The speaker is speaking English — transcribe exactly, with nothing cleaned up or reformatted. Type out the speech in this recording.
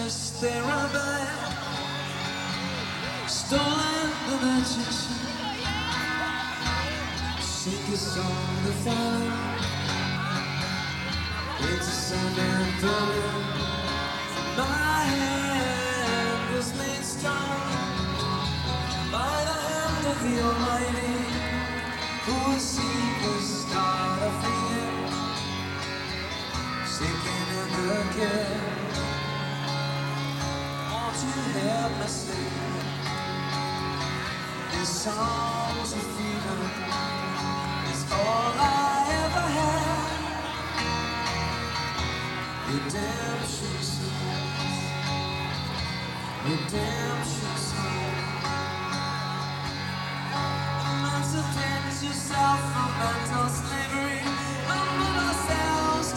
just there by, stolen the magic shine. Sing a song to follow, it's a sound and burden. My hand was made strong by the hand of the Almighty, who will see the start of the year, sinking in the care. Won't you help me sing these songs of freedom? It's all I ever had. Redemption songs, redemption songs. Emancipate yourself from mental slavery.